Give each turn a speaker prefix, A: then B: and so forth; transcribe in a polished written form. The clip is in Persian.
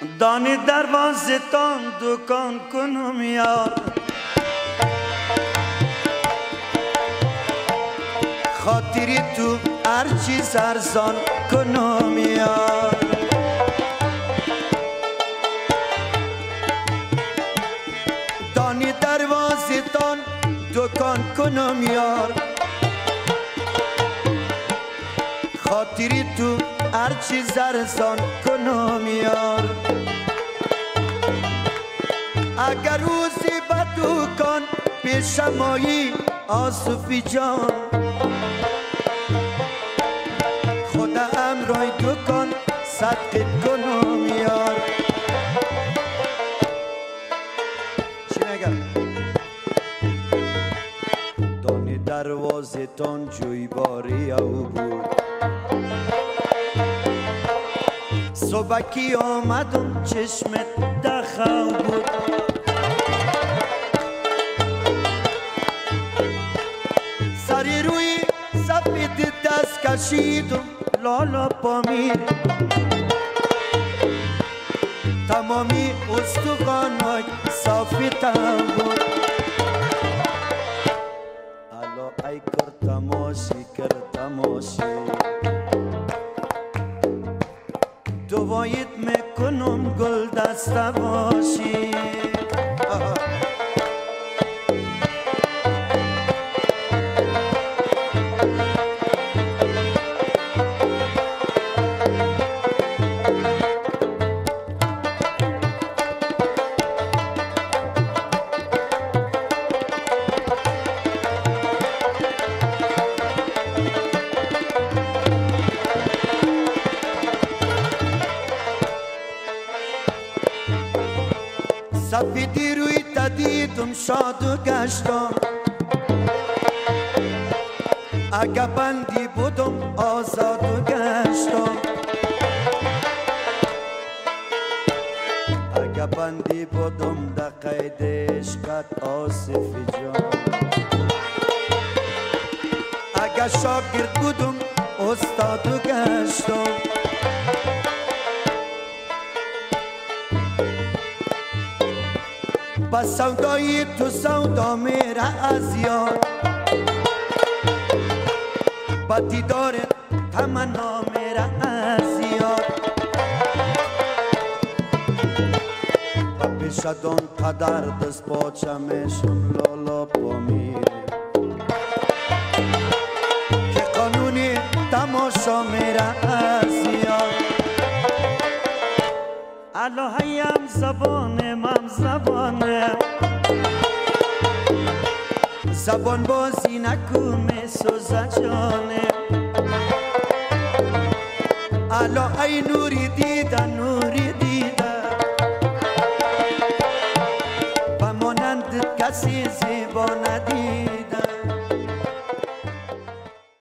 A: دانی دروازه تان دکان کنم یار، خاطری تو هر چیز ارزان کنم یار. دانی دروازه تان دکان کنم یار، خاطری تو هر چیز ارزان کنم یار. اگر روزی به دکان پیشم آیی آصفی جان، خدا امرای دکان صدقت کنم یار. چی نگم؟ دانی دروازه تان جوی باری او بود، صبحکی آمدم چشمت دخو بود. سری روی سفید دست کشیدم لالا پامیر، تمامی استخوانای صافی تم بود. الا ای کر تماشی کر تماشی، دوایت میکنم گل دسته باشی. سفیدی روی تدیدم شاد و گشتم، اگه بندی بودم آزاد و گشتم. اگه بندی بودم در قید عشقت آصفی جان، اگه شاگرد بودم استاد و گشتم. بس سودای تو سودا میره از یاد، با دیدار تمنا میره از یاد. و پیشت آن قدر دست پاچه میشم لالا پا میره، که قانونی تماشا میره از یاد. الهیم زبانم هم زبانم، زبان بازی نکن میسوزه جانم. الا ای نوری دیده نوری دیده، و مانند کسی زیبا ندیده.